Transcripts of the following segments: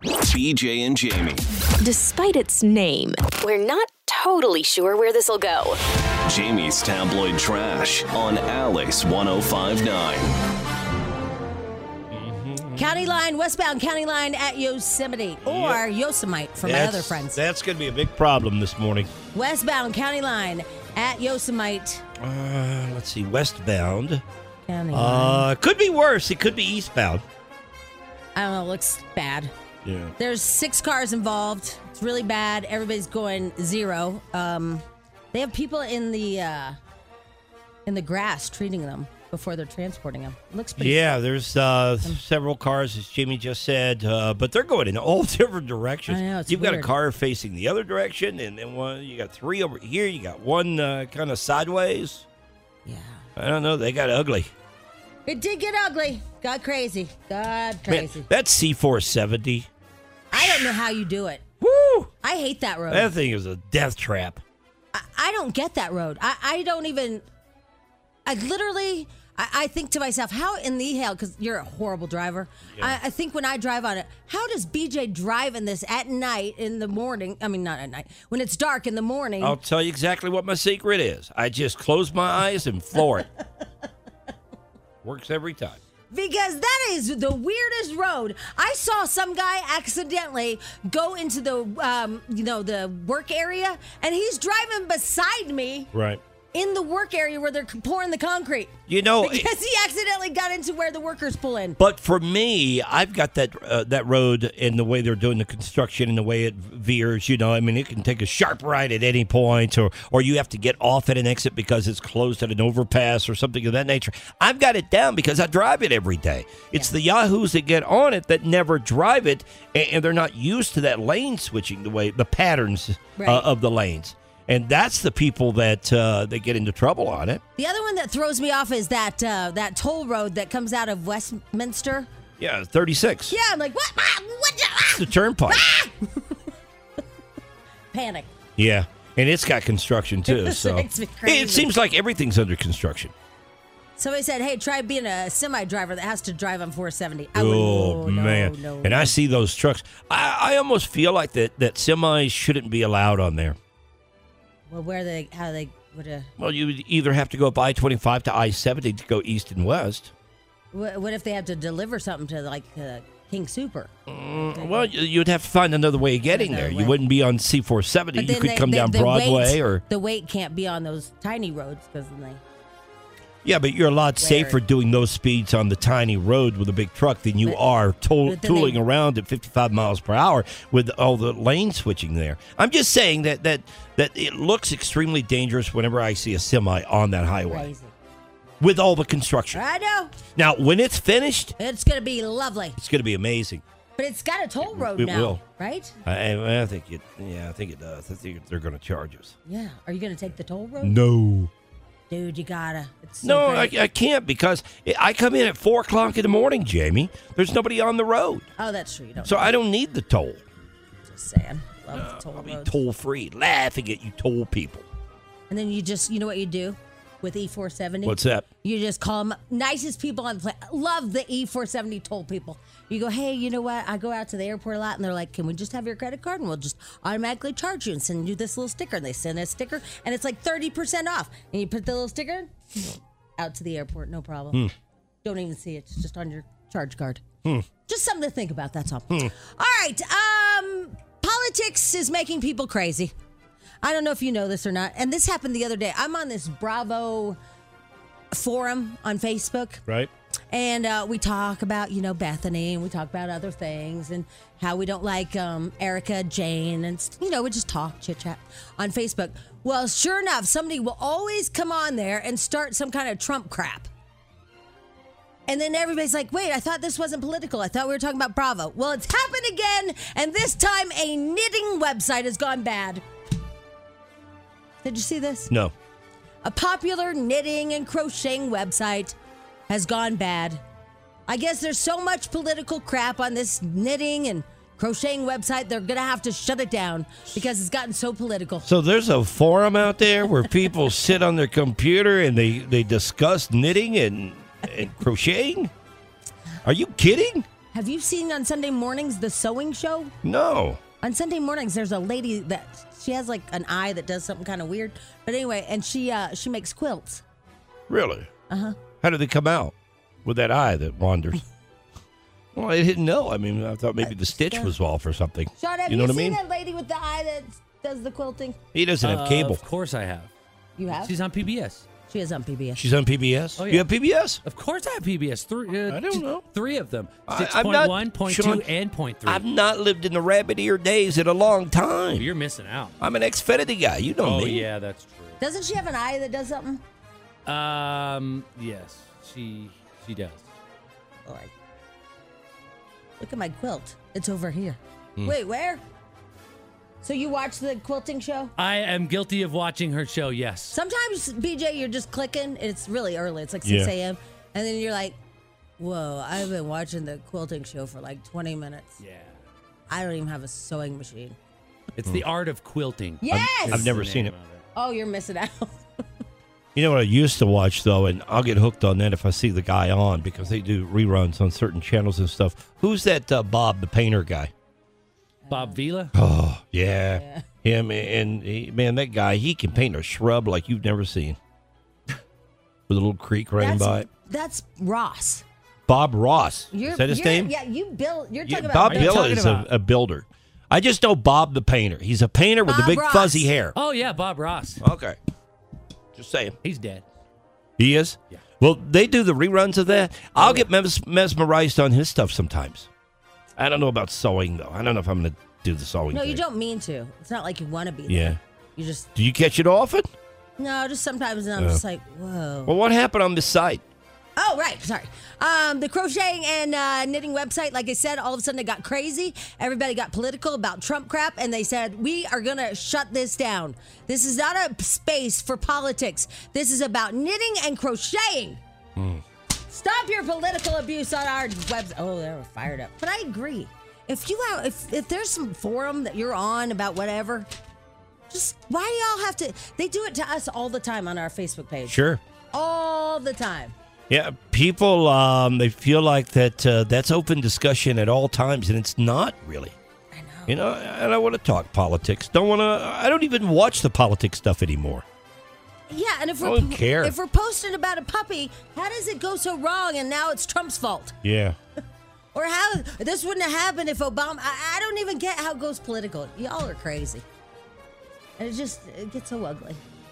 BJ and Jamie. Despite its name, we're not totally sure where this will go. Jamie's Tabloid Trash on Alice 105.9. County line, westbound county line at Yosemite or Yosemite for my other friends. That's going to be a big problem this morning. Westbound county line at Yosemite. Let's see, westbound. County line. Could be worse. It could be eastbound. I don't know. It looks bad. Yeah. There's 6 cars involved. It's really bad. Everybody's going 0. They have people in the grass treating them before they're transporting them. It looks pretty. Yeah, there's several cars, as Jamie just said, but they're going in all different directions. I know, it's You've weird. got a car facing the other direction, and then one. You got 3 over here. You got one kind of sideways. Yeah. I don't know. They got ugly. It did get ugly. Got crazy. Got crazy. Man, that's C470. I don't know how you do it. Woo! I hate that road. That thing is a death trap. I don't get that road. I don't even. I think to myself, how in the hell, because you're a horrible driver. Yeah. I think when I drive on it, how does BJ drive in this at night in the morning? I mean, not at night. When it's dark in the morning. I'll tell you exactly what my secret is. I just close my eyes and floor it. Works every time. Because that is the weirdest road. I saw some guy accidentally go into the, the work area, and he's driving beside me. Right. In the work area where they're pouring the concrete. You know, because he accidentally got into where the workers pull in. But for me, I've got that road and the way they're doing the construction and the way it veers. You know, I mean, it can take a sharp right at any point, or you have to get off at an exit because it's closed at an overpass or something of that nature. I've got it down because I drive it every day. It's the yahoos that get on it that never drive it, and they're not used to that lane switching, the patterns of the lanes. And that's the people that they get into trouble on it. The other one that throws me off is that toll road that comes out of Westminster. Yeah, 36. Yeah, I'm like, what? It's the turnpike. Panic. Yeah, and it's got construction too. So Makes me crazy. it seems like everything's under construction. Somebody said, hey, try being a semi-driver that has to drive on 470. Man. No. And I see those trucks. I almost feel like that semis shouldn't be allowed on there. Well, how they would Well, you would either have to go up I-25 to I-70 to go east and west. What if they have to deliver something to, like, King Super? Well, you'd have to find another way of getting there. You wouldn't be on C-470. You could come down Broadway or... The weight can't be on those tiny roads because then they... Yeah, but you're a lot safer doing those speeds on the tiny road with a big truck than you are tooling around at 55 miles per hour with all the lane switching there. I'm just saying that it looks extremely dangerous whenever I see a semi on that highway. Crazy. With all the construction. I know. Now, when it's finished... It's going to be lovely. It's going to be amazing. But it's got a toll road it now, will. right? I think it does. I think they're going to charge us. Yeah. Are you going to take the toll road? No. Dude, you gotta. It's so No, great. I can't because I come in at 4 o'clock in the morning, Jamie. There's nobody on the road. Oh, that's true. So I don't need the toll. Just saying. Love the toll I'll be roads. toll-free, laughing at you toll people. And then you know what you do with E470? What's that? You just call them nicest people on the planet. Love the E470 toll people. You go, hey, you know what? I go out to the airport a lot, and they're like, can we just have your credit card? And we'll just automatically charge you and send you this little sticker. And they send a sticker, and it's like 30% off. And you put the little sticker out to the airport, no problem. Don't even see it. It's just on your charge card. Just something to think about, that's all. All right. Politics is making people crazy. I don't know if you know this or not. And this happened the other day. I'm on this Bravo forum on Facebook. Right. And we talk about, Bethany, and we talk about other things and how we don't like Erica, Jane, and, we just talk, chit-chat on Facebook. Well, sure enough, somebody will always come on there and start some kind of Trump crap. And then everybody's like, wait, I thought this wasn't political. I thought we were talking about Bravo. Well, it's happened again, and this time a knitting website has gone bad. Did you see this? No. A popular knitting and crocheting website has gone bad. I guess there's so much political crap on this knitting and crocheting website, they're going to have to shut it down because it's gotten so political. So there's a forum out there where people sit on their computer and they discuss knitting and crocheting? Are you kidding? Have you seen on Sunday mornings the sewing show? No. On Sunday mornings, there's a lady that she has like an eye that does something kind of weird. But anyway, and she makes quilts. Really? Uh-huh. How do they come out with that eye that wanders? Well, I didn't know. I mean, I thought maybe the stitch was off or something. Sean, have you know what I seen mean? that lady with the eye that does the quilting? He doesn't have cable. Of course I have. You have? She's on PBS. She is on PBS. She's on PBS? Oh, yeah. You have PBS? Of course I have PBS. I don't know. 3 of them. I'm not- 6.1, .2, Sean, and .3. I've not lived in the rabbit ear days in a long time. You're missing out. I'm an Xfinity guy. You know Oh, me. yeah, that's true. Doesn't she have an eye that does something? Yes, she does. All right. Look at my quilt. It's over here. Hmm. Wait, where? So you watch the quilting show? I am guilty of watching her show, yes. Sometimes, BJ, you're just clicking. It's really early. It's like 6 a.m. And then you're like, whoa, I've been watching the quilting show for like 20 minutes. Yeah. I don't even have a sewing machine. It's the art of quilting. Yes! I've never That's the seen name it. of it. Oh, you're missing out. You know what I used to watch, though, and I'll get hooked on that if I see the guy on because they do reruns on certain channels and stuff. Who's that Bob, the painter guy? Bob Vila? Oh, yeah. Him, and man, that guy, he can paint a shrub like you've never seen. With a little creek running by it. That's Ross. Bob Ross. Is that his name? Yeah, you build. You're Yeah, talking Bob about Villa talking is about? a builder. I just know Bob the painter. He's a painter with the Bob big Ross. fuzzy hair. Oh, yeah, Bob Ross. Okay. Just saying. He's dead. He is? Yeah. Well, they do the reruns of that. I'll get mesmerized on his stuff sometimes. I don't know about sewing, though. I don't know if I'm going to do the sewing No, thing. you don't mean to. It's not like you want to be. Yeah. There. You just Do you catch it often? no, just sometimes, and I'm just like, whoa. Well, what happened on this site? Oh, right. Sorry. The crocheting and knitting website, like I said, all of a sudden it got crazy. Everybody got political about Trump crap, and they said, we are going to shut this down. This is not a space for politics. This is about knitting and crocheting. Stop your political abuse on our website. Oh, they were fired up. But I agree. If you have, if there's some forum that you're on about whatever, just why do y'all have to? They do it to us all the time on our Facebook page. Sure. All the time. Yeah, people, they feel like that's open discussion at all times, and it's not really. I know. You know, I don't want to talk politics. I don't even watch the politics stuff anymore. Yeah, and if I we're don't care. if we're posting about a puppy, how does it go so wrong and now it's Trump's fault? Yeah. Or how this wouldn't have happened if Obama I don't even get how it goes political. Y'all are crazy. And it gets so ugly.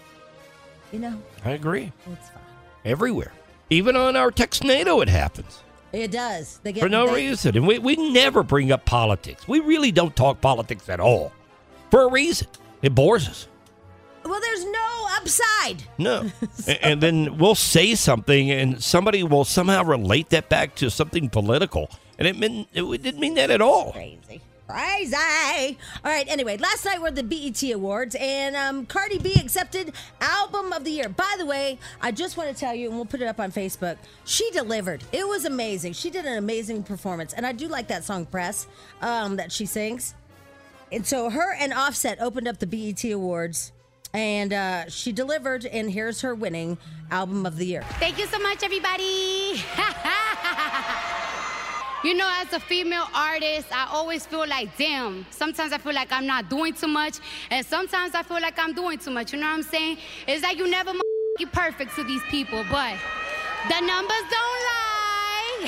You know? I agree. It's fine. Everywhere. Even on our Texnado, it happens. It does. They get For no reason. And we never bring up politics. We really don't talk politics at all. For a reason. It bores us. Well, there's no upside. No. And then we'll say something, and somebody will somehow relate that back to something political. And it didn't mean that at all. Crazy. All right, anyway, last night were the BET Awards, and Cardi B accepted Album of the Year. By the way, I just want to tell you, and we'll put it up on Facebook, she delivered. It was amazing. She did an amazing performance, and I do like that song, Press, that she sings. And so her and Offset opened up the BET Awards, and she delivered, and here's her winning Album of the Year. Thank you so much, everybody. You know, as a female artist, I always feel like, damn, sometimes I feel like I'm not doing too much, and sometimes I feel like I'm doing too much. You know what I'm saying? It's like you never perfect to these people, but the numbers don't lie.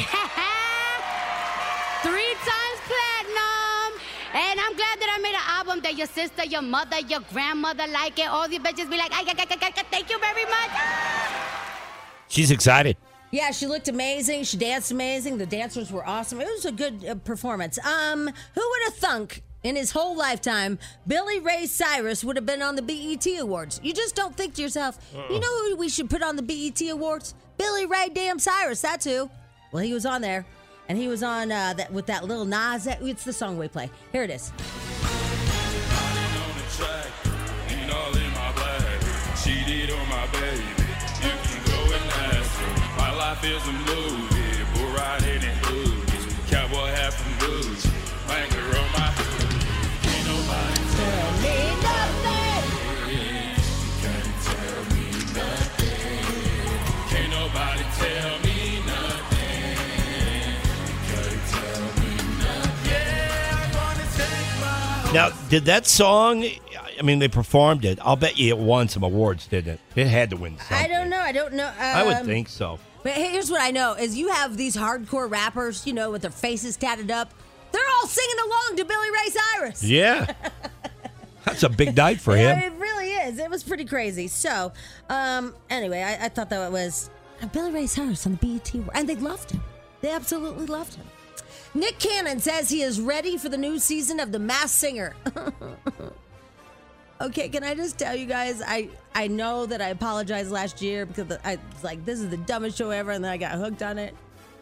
3 times platinum. And I'm glad that I made an album that your sister, your mother, your grandmother like it. All the bitches be like, thank you very much. She's excited. Yeah, she looked amazing. She danced amazing. The dancers were awesome. It was a good performance. Who would have thunk in his whole lifetime Billy Ray Cyrus would have been on the BET Awards? You just don't think to yourself, you know who we should put on the BET Awards? Billy Ray damn Cyrus, that's who. Well, he was on there, and he was on that with that little Nas. It's the song we play. Here it is. Life is a movie, bull riding in hoodies, cowboy hat from Gucci, banker on my hood. Can't nobody tell me nothing. Can't tell me nothing. Can't nobody tell me nothing. Can't tell Now, did that song? I mean, they performed it. I'll bet you it won some awards, didn't it? It had to win something. I don't know. I would think so. But here's what I know is you have these hardcore rappers, with their faces tatted up. They're all singing along to Billy Ray Cyrus. Yeah. That's a big night for Yeah, him. it really is. It was pretty crazy. So, anyway, I thought that it was Billy Ray Cyrus on the BET Award. And they loved him. They absolutely loved him. Nick Cannon says he is ready for the new season of The Masked Singer. Okay, can I just tell you guys, I know that I apologized last year because I was like, this is the dumbest show ever, and then I got hooked on it.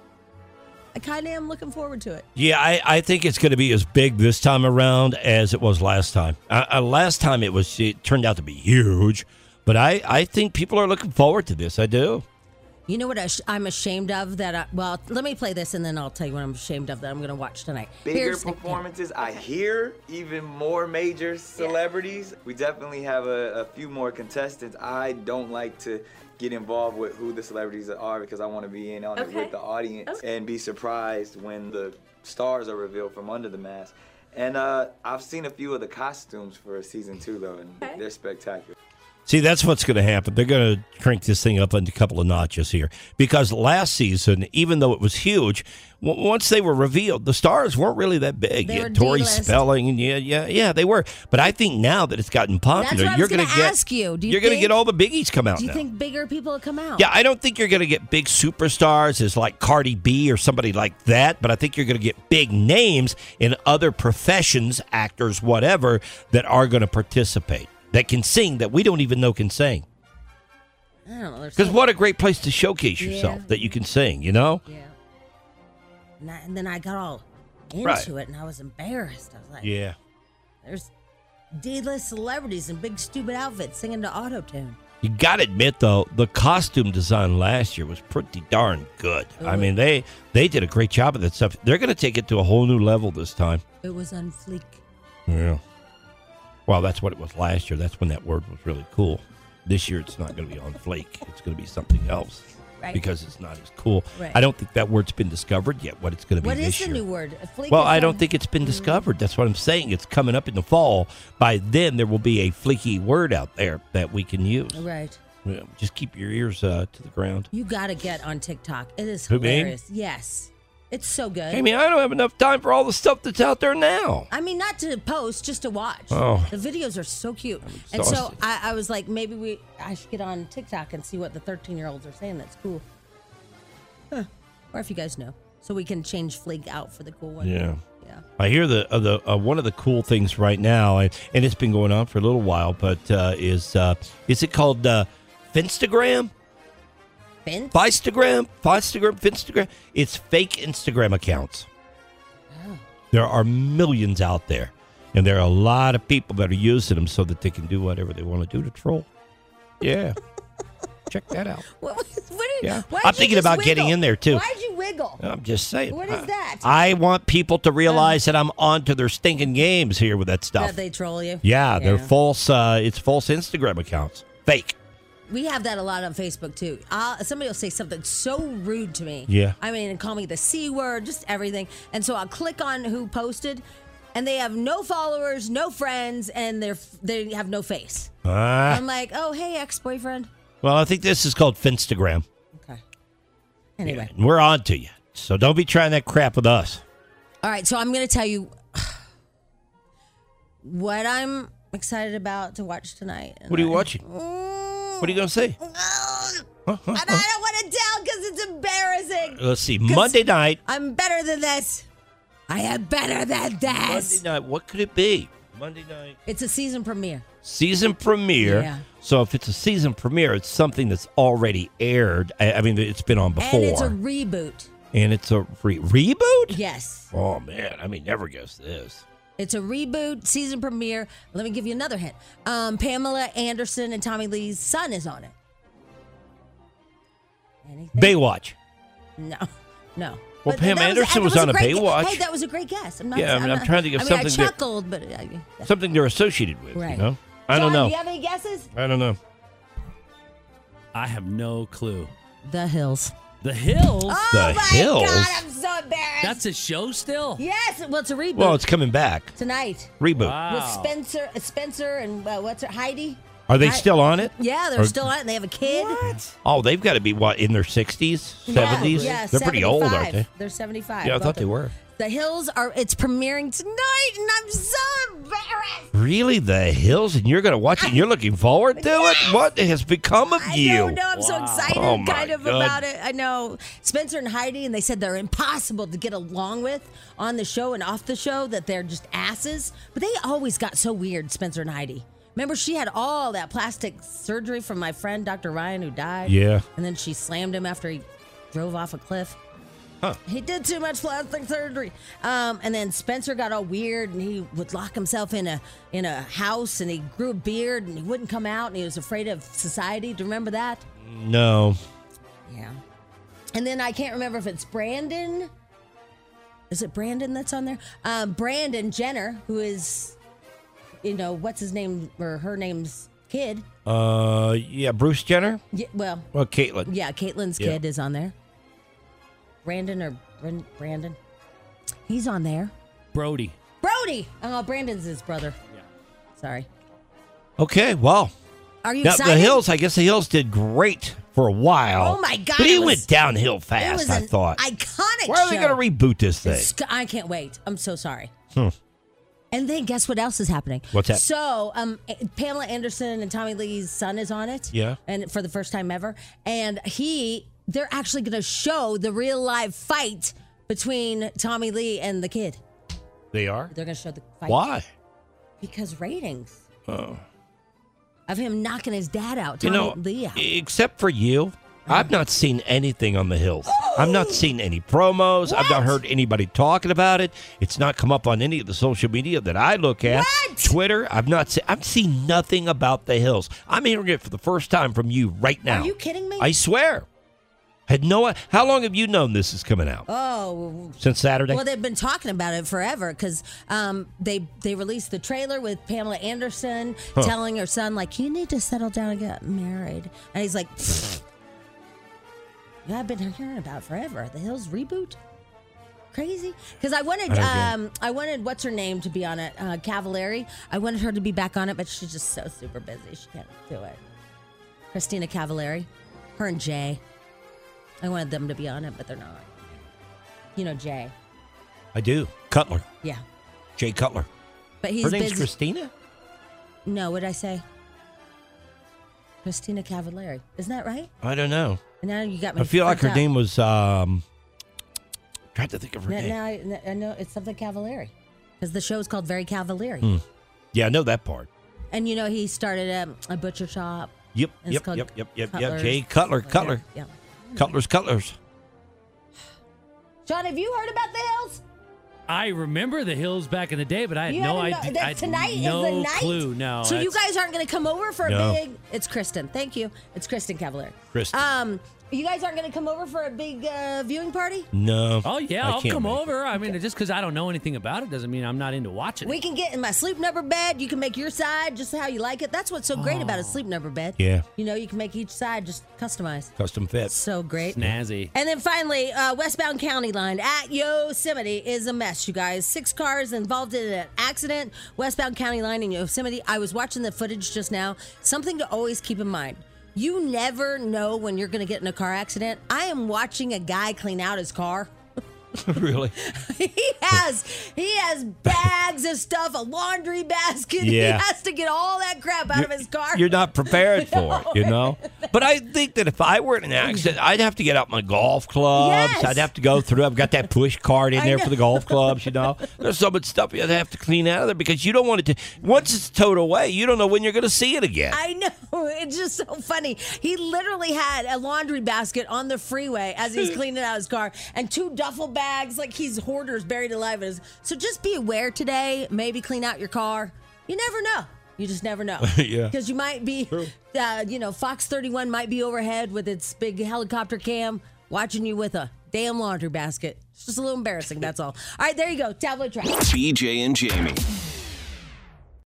I kind of am looking forward to it. Yeah, I think it's going to be as big this time around as it was last time. Last time it turned out to be huge, but I think people are looking forward to this. I do. You know what I'm ashamed of? Well, let me play this and then I'll tell you what I'm ashamed of that I'm going to watch tonight. Bigger performances. I hear even more major celebrities. Yeah. We definitely have a few more contestants. I don't like to get involved with who the celebrities are because I want to be in on it with the audience and be surprised when the stars are revealed from under the mask. And I've seen a few of the costumes for season 2 though, and they're spectacular. See, that's what's going to happen. They're going to crank this thing up a couple of notches here. Because last season, even though it was huge, once they were revealed, the stars weren't really that big. They were Tori D-list. Spelling, and yeah, they were. But I think now that it's gotten popular, That's what I was going to ask you. You're going to get all the biggies come out now. Do you think bigger people will come out? Yeah, I don't think you're going to get big superstars as like Cardi B or somebody like that, but I think you're going to get big names in other professions, actors, whatever, that are going to participate. That can sing that we don't even know can sing. I don't know. Because what a great place to showcase yourself that you can sing, Yeah. And then I got all into it and I was embarrassed. I was like, yeah. There's D-list celebrities in big stupid outfits singing to auto-tune. You got to admit, though, the costume design last year was pretty darn good. Ooh. I mean, they did a great job of that stuff. They're going to take it to a whole new level this time. It was on fleek. Yeah. Well, that's what it was last year. That's when that word was really cool. This year, it's not going to be on flake. It's going to be something else because it's not as cool. Right. I don't think that word's been discovered yet, what it's going to be this year. What is the new word? Fleek Well, I don't think it's been discovered. That's what I'm saying. It's coming up in the fall. By then, there will be a fleeky word out there that we can use. Right. Yeah, just keep your ears to the ground. You got to get on TikTok. It is Who, me? hilarious. Yes. It's so good. I mean, I don't have enough time for all the stuff that's out there now. I mean, not to post, just to watch. Oh. The videos are so cute. I'm And so exhausted. I was like, maybe I should get on TikTok and see what the 13-year-olds are saying. That's cool. Huh. Or if you guys know. So we can change fleek out for the cool one. Yeah. Yeah. I hear the one of the cool things right now, and it's been going on for a little while, but is it called Finstagram? Finstagram. It's fake Instagram accounts. Oh. There are millions out there, and there are a lot of people that are using them so that they can do whatever they want to do to troll. Yeah. Check that out. I'm thinking about getting in there, too. Why'd you wiggle? I'm just saying. What is that? I want people to realize that I'm onto their stinking games here with that stuff. That they troll you? Yeah, they're false. It's false Instagram accounts. Fake. We have that a lot on Facebook, too. Somebody will say something so rude to me. Yeah. I mean, and call me the C word, just everything. And so I'll click on who posted, and they have no followers, no friends, and they have no face. I'm like, oh, hey, ex-boyfriend. Well, I think this is called Finstagram. Okay. Anyway. Yeah, we're on to you. So don't be trying that crap with us. All right, so I'm going to tell you what I'm excited about to watch tonight. What are you watching? What are you going to say? And I don't want to tell because it's embarrassing. Let's see. Monday night. I'm better than this. I am better than this. Monday night. What could it be? Monday night. It's a season premiere. Season premiere. Yeah. So if it's a season premiere, it's something that's already aired. I mean, it's been on before. And it's a reboot. And it's a reboot? Yes. Oh, man. I mean, never guess this. It's a reboot, season premiere. Let me give you another hint. Pamela Anderson and Tommy Lee's son is on it. Anything? Baywatch. No. Well, But Pam that Anderson was on a Baywatch. Hey, that was a great guess. I'm trying to get something. I chuckled, but something they're associated with. Right. You know? I don't John, know. Do you have any guesses? I don't know. I have no clue. The Hills. The Hills? Oh The my Hills? God, I'm so embarrassed. That's a show still? Yes, well, it's a reboot. Well, it's coming back. tonight Reboot. Wow. with Spencer and what's her Heidi? Are they still on it? Yeah, they're still on it. And they have a kid. Oh, they've got to be, what, in their 60s, 70s? Yeah, They're pretty old, aren't they? They're 75. Yeah, I both thought they of them. were. The Hills it's premiering tonight, and I'm so embarrassed. Really? The Hills? And you're going to watch it and you're looking forward to it? What has become of I you? don't know. I'm so excited Oh, my kind of God. about it. I know Spencer and Heidi, and they said they're impossible to get along with on the show and off the show, that they're just asses. But they always got so weird, Spencer and Heidi. Remember, she had all that plastic surgery from my friend, Dr. Ryan, who died. Yeah. And then she slammed him after he drove off a cliff. Huh. He did too much plastic surgery. And then Spencer got all weird, and he would lock himself in a house, and he grew a beard, and he wouldn't come out, and he was afraid of society. Do you remember that? No. Yeah. And then I can't remember if it's Brandon. Is it Brandon that's on there? Brandon Jenner, who is, what's his name or her name's kid. Yeah, Bruce Jenner? Yeah, well, Caitlyn. yeah, Caitlyn's Yeah. kid is on there. Brandon. He's on there. Brody. Brody. Oh, Brandon's his brother. Yeah. Sorry. Okay, well. Are you Now, excited? the Hills, I guess the Hills did great for a while. Oh, my God, But it he was- went downhill It fast, was I an thought. iconic Why are they show. going to reboot this thing? I can't wait. I'm so sorry. Hmm. And then guess what else is happening? What's that? So, Pamela Anderson and Tommy Lee's son is on it. Yeah. And for the first time ever. And they're actually going to show the real live fight between Tommy Lee and the kid. They are? They're going to show the fight. Why? Because ratings. Oh. Of him knocking his dad out, Tommy Lee out. Except for you, I've not seen anything on the Hills. I've not seen any promos. I've not heard anybody talking about it. It's not come up on any of the social media that I look at. What? Twitter, I've seen nothing about the Hills. I'm hearing it for the first time from you right now. Are you kidding me? I swear. How long have you known this is coming out? Oh, Since Saturday? well, they've been talking about it forever because they released the trailer with Pamela Anderson telling her son, like, you need to settle down and get married. And he's like, yeah, I've been hearing about it forever. The Hills reboot? Crazy. Because I wanted what's her name to be on it, Cavallari. I wanted her to be back on it, but she's just so super busy. She can't do it. Christina Cavallari. Her and Jay. I wanted them to be on it, but they're not. You know Jay. I do. Cutler. Yeah. Jay Cutler. But he's Her name's busy. Christina? No, what did I say? Christina Cavallari. Isn't that right? I don't know. And now you got me. I feel like her freaked out. name was, trying to think of her name. Now I know it's something Cavallari. Because the show's called Very Cavallari. Yeah, I know that part. And he started a butcher shop. Yep, And it's called yep. Cutler's. Jay Cutler. Yeah. Cutlers. John, have you heard about the Hills? I remember the Hills back in the day, but I had You no haven't idea. I had Tonight no is the night? clue. No. So you that's- guys aren't going to come over for No. a big... It's Kristen. Thank you. It's Kristen Cavallari. Kristen. You guys aren't going to come over for a big viewing party? No. Oh yeah, I I'll can't come make it. over. I mean, just because I don't know anything about it doesn't mean I'm not into watching We it. can get in my sleep number bed. You can make your side just how you like it. That's what's so great about a sleep number bed. Yeah. You can make each side just customized. Custom fit. So great. Snazzy. And then finally, westbound county line at Yosemite is a mess, you guys. 6 cars involved in an accident. Westbound county line in Yosemite. I was watching the footage just now. Something to always keep in mind. You never know when you're going to get in a car accident. I am watching a guy clean out his car. Really? He has bags of stuff, a laundry basket. Yeah. He has to get all that crap out of his car. You're not prepared for it, But I think that if I were in an accident, I'd have to get out my golf clubs. Yes. I'd have to go through. I've got that push cart in I there know. for the golf clubs, There's so much stuff you'd have to clean out of there because you don't want it to. Once it's towed away, you don't know when you're going to see it again. I know. It's just so funny. He literally had a laundry basket on the freeway as he's cleaning out his car and 2 duffel bags like he's hoarders buried alive in his. So just be aware today. Maybe clean out your car. You never know. You just never know. Yeah. Because you might be, Fox 31 might be overhead with its big helicopter cam watching you with a damn laundry basket. It's just a little embarrassing, that's all. All right, there you go. Tabloid Trash. BJ and Jamie.